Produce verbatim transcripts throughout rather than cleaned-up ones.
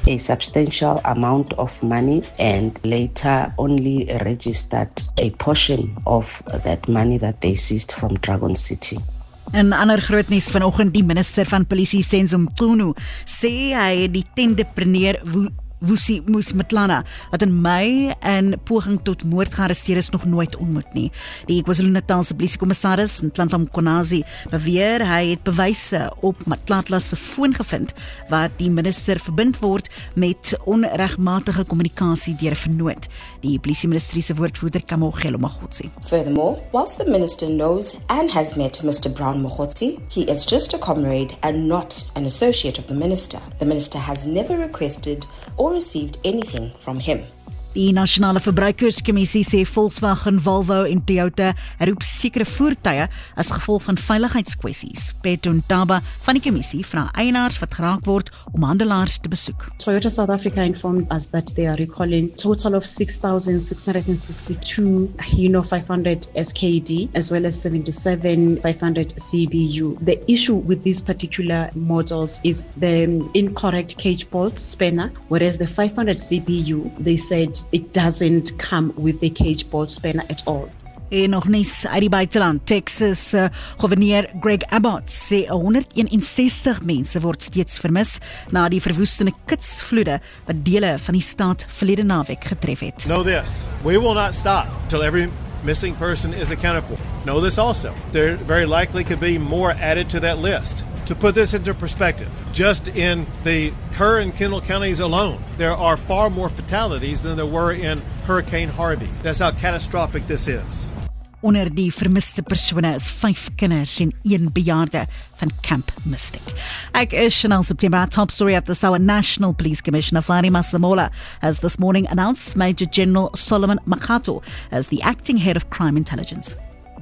a substantial amount of money and later only registered a portion of that money that they seized from Dragon City. In ander groot nuus vanoggend, die minister van polisie Senzo Mchunu sê hy het die tenderpreneur Vusi Musmatlana, wat in Mei in poging tot moord gearresteer is, nog nooit ontmoet nie. Die KwaZulu-Natalse polisiekommissaris, Nhlanhla Mkonazi, beweer hy het bewyse op Matlatla se foon gevind, wat die minister verbind word met onregmatige kommunikasie deur 'n vernoot. Die polisieministerie se woordvoerder Kamogelo Magotsi. Furthermore, whilst the minister knows and has met Mister Brown Magotsi, he is just a comrade and not an associate of the minister. The minister has never requested or received anything from him. Die Nasionale Verbruikerskommissie sê Volkswagen, Volvo en Toyota roep sekere voertuie as gevolg van veiligheidskwessies. Petro Ntaba van die kommissie vra eienaars wat geraak word om handelaars te besoek. Toyota South Africa informed us that they are recalling a total of six thousand six hundred sixty-two Hino five hundred S K D as well as seventy-seven five hundred C B U. The issue with these particular models is the incorrect cage bolt spanner, whereas the five hundred C B U, they said it doesn't come with the cage bolt spanner at all. En nog nies uit die buiteland. Texas uh, gouverneur Greg Abbott sê honderdeenensestig mense word steeds vermis na die verwoestende kitsvloede wat dele van die staat verlede naweek getref het. Know this, we will not stop until every missing person is accounted for. Know this also, there very likely could be more added to that list. To put this into perspective, just in the Kerr and Kendall counties alone, there are far more fatalities than there were in Hurricane Harvey. That's how catastrophic this is. Onder die vermiste persone is vyf kinders en een bejaarde van Camp Mystic. Ek is Chanel September. Top story at the South National Police Commissioner Fani Masemola has this morning announced Major General Solomon Makgato as the acting head of crime intelligence.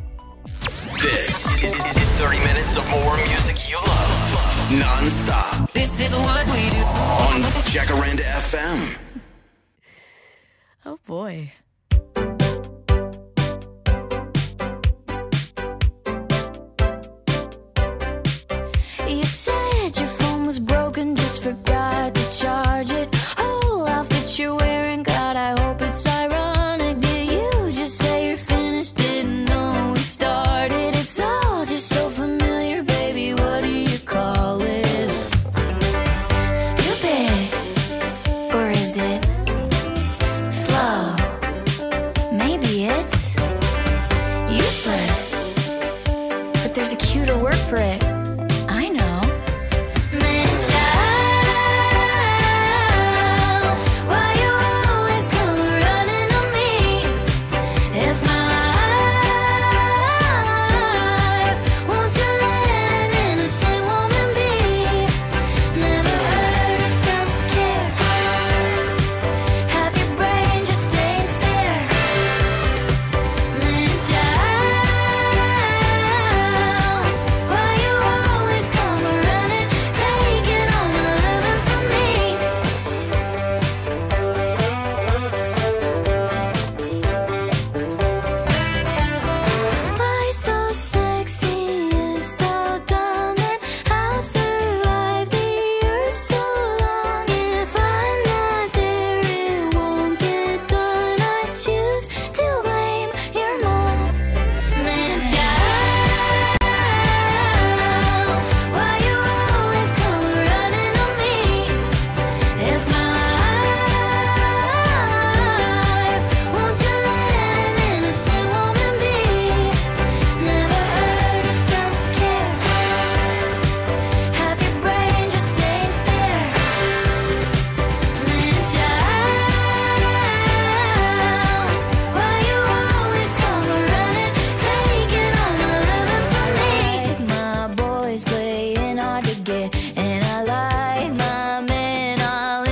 This is thirty minutes of more music you love, non-stop. This is what we do on Jacaranda F M. Oh boy. You said your phone was broken, just forgot to charge.